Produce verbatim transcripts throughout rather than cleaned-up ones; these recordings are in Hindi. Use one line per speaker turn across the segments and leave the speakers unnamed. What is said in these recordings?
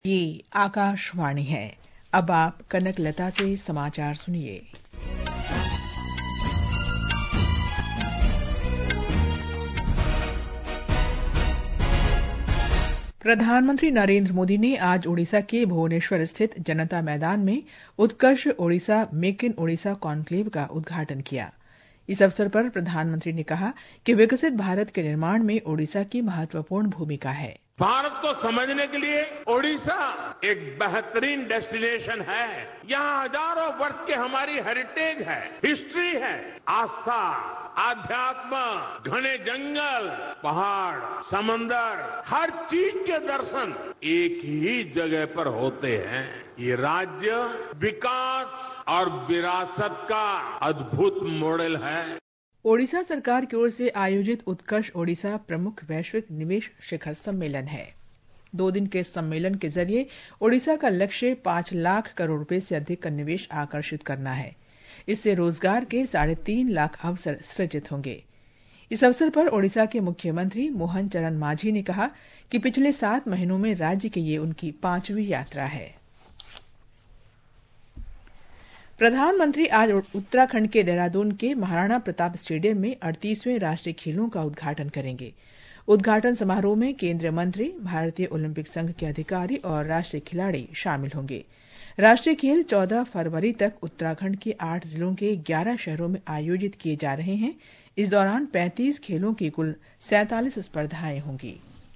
ये आकाशवाणी है। अब आप कनक लता से समाचार सुनिए। प्रधानमंत्री नरेंद्र मोदी ने आज ओडिशा के भुवनेश्वर स्थित जनता मैदान में Utkarsh Odisha make in Odisha conclave का उद्घाटन किया। इस अवसर पर प्रधानमंत्री ने कहा कि विकसित भारत के निर्माण में ओडिशा की महत्वपूर्ण भूमिका है।
भारत को समझने के लिए ओडिशा एक बेहतरीन डेस्टिनेशन है। यहाँ हजारों वर्ष की हमारी हेरिटेज है, हिस्ट्री है, आस्था, आध्यात्म, घने जंगल, पहाड़, समंदर, हर चीज के दर्शन एक ही जगह पर होते हैं। ये राज्य विकास और विरासत का अद्भुत मॉडल है।
ओडिशा सरकार की ओर से आयोजित उत्कर्ष ओडिशा प्रमुख वैश्विक निवेश शिखर सम्मेलन है। दो दिन के सम्मेलन के जरिए ओडिशा का लक्ष्य पांच लाख करोड़ रुपए से अधिक का निवेश आकर्षित करना है। इससे रोजगार के साढ़े तीन लाख अवसर सृजित होंगे। इस अवसर पर ओडिशा के मुख्यमंत्री मोहन चरण मांझी ने कहा कि पिछले सात महीनों में राज्य की ये उनकी पांचवीं यात्रा है। प्रधानमंत्री आज उत्तराखंड के देहरादून के महाराणा प्रताप स्टेडियम में अड़तीसवें राष्ट्रीय खेलों का उद्घाटन करेंगे। उद्घाटन समारोह में केंद्रीय मंत्री, भारतीय ओलंपिक संघ के अधिकारी और राष्ट्रीय खिलाड़ी शामिल होंगे। राष्ट्रीय खेल चौदह फरवरी तक उत्तराखंड के आठ जिलों के ग्यारह शहरों में आयोजित किए जा रहे हैं। इस दौरान पैंतीस खेलों की कुल सैंतालीस स्पर्धाएं होंगी।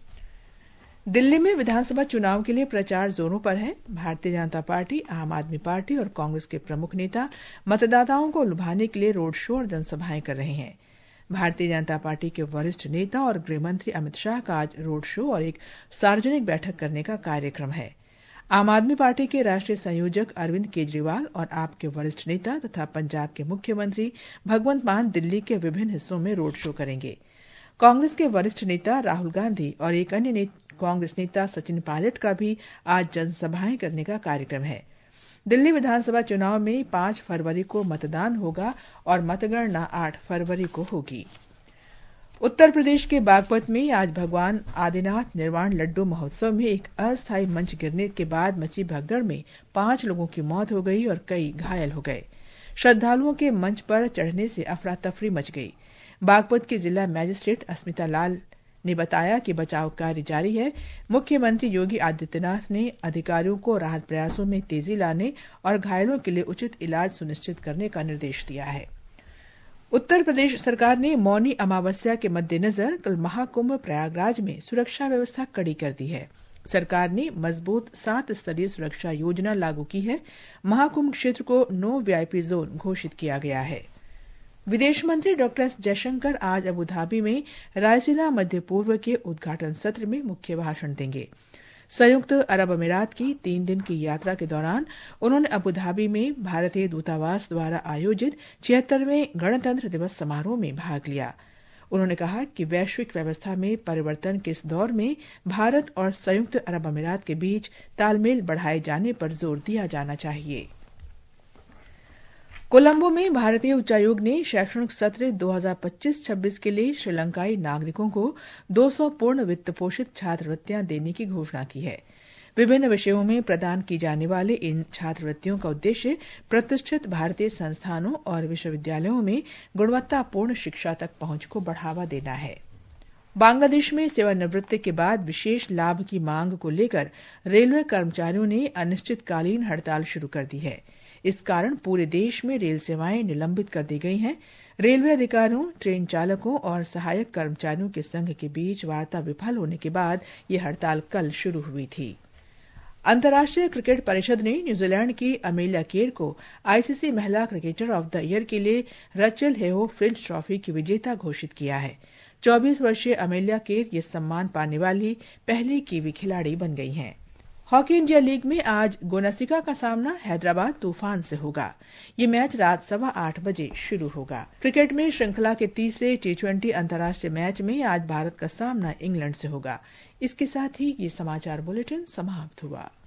दिल्ली में विधानसभा चुनाव के लिए प्रचार जोरों पर है। भारतीय जनता पार्टी, आम आदमी पार्टी और कांग्रेस के प्रमुख नेता मतदाताओं को लुभाने के लिए रोड शो और जनसभाएं कर रहे हैं। भारतीय जनता पार्टी के वरिष्ठ नेता और गृहमंत्री अमित शाह का आज रोड शो और एक सार्वजनिक बैठक करने का कार्यक्रम है। आम आदमी पार्टी के राष्ट्रीय संयोजक अरविंद केजरीवाल और आप के वरिष्ठ नेता तथा पंजाब के मुख्यमंत्री भगवंत मान दिल्ली के विभिन्न हिस्सों में रोड शो करेंगे। कांग्रेस के वरिष्ठ नेता राहुल गांधी और एक अन्य ने, कांग्रेस नेता सचिन पायलट का भी आज जनसभाएं करने का कार्यक्रम है। दिल्ली विधानसभा चुनाव में पांच फरवरी को मतदान होगा और मतगणना आठ फरवरी को होगी। उत्तर प्रदेश के बागपत में आज भगवान आदिनाथ निर्वाण लड्डू महोत्सव में एक अस्थायी मंच गिरने के बाद मची भगदड़ में पांच लोगों की मौत हो गई और कई घायल हो गए। श्रद्धालुओं के मंच पर चढ़ने से अफरा तफरी मच गई। बागपत के जिला मजिस्ट्रेट अस्मिता लाल ने बताया कि बचाव कार्य जारी है। मुख्यमंत्री योगी आदित्यनाथ ने अधिकारियों को राहत प्रयासों में तेजी लाने और घायलों के लिए उचित इलाज सुनिश्चित करने का निर्देश दिया है। उत्तर प्रदेश सरकार ने मौनी अमावस्या के मद्देनजर कल महाकुंभ प्रयागराज में सुरक्षा व्यवस्था कड़ी कर दी है। सरकार ने मजबूत सात स्तरीय सुरक्षा योजना लागू की है। महाकुंभ क्षेत्र को नो वीआईपी जोन घोषित किया गया है। विदेश मंत्री डॉक्टर एस जयशंकर आज अबुधाबी में रायसीना मध्य पूर्व के उद्घाटन सत्र में मुख्य भाषण देंगे। संयुक्त अरब अमीरात की तीन दिन की यात्रा के दौरान उन्होंने अबुधाबी में भारतीय दूतावास द्वारा आयोजित छिहत्तरवें गणतंत्र दिवस समारोह में भाग लिया। उन्होंने कहा कि वैश्विक व्यवस्था में परिवर्तन के इस दौर में भारत और संयुक्त अरब अमीरात के बीच तालमेल बढ़ाए जाने पर जोर दिया जाना चाहिए। कोलंबो में भारतीय उच्चायोग ने शैक्षणिक सत्र दो हज़ार पच्चीस छब्बीस के लिए श्रीलंकाई नागरिकों को दो सौ पूर्ण वित्त पोषित छात्रवृत्तियां देने की घोषणा की है। विभिन्न विषयों में प्रदान की जाने वाले इन छात्रवृत्तियों का उद्देश्य प्रतिष्ठित भारतीय संस्थानों और विश्वविद्यालयों में गुणवत्तापूर्ण शिक्षा तक पहुंच को बढ़ावा देना है। बांग्लादेश में सेवानिवृत्ति के बाद विशेष लाभ की मांग को लेकर रेलवे कर्मचारियों ने अनिश्चितकालीन हड़ताल शुरू कर दी है। इस कारण पूरे देश में रेल सेवाएं निलंबित कर दी गई हैं। रेलवे अधिकारियों, ट्रेन चालकों और सहायक कर्मचारियों के संघ के बीच वार्ता विफल होने के बाद यह हड़ताल कल शुरू हुई थी। अंतर्राष्ट्रीय क्रिकेट परिषद ने न्यूजीलैंड की अमेलिया केर को आईसीसी महिला क्रिकेटर ऑफ द ईयर के लिए रचेल हेहो फ्लिंच ट्रॉफी की विजेता घोषित किया है। चौबीस वर्षीय अमेलिया केर ये सम्मान पाने वाली पहली कीवी खिलाड़ी बन गई हैं। हॉकी इंडिया लीग में आज गोनासिका का सामना हैदराबाद तूफान से होगा। ये मैच रात सवा आठ बजे शुरू होगा। क्रिकेट में श्रृंखला के तीसरे टी ट्वेंटी अंतर्राष्ट्रीय मैच में आज भारत का सामना इंग्लैंड से होगा। इसके साथ ही ये समाचार बुलेटिन समाप्त हुआ।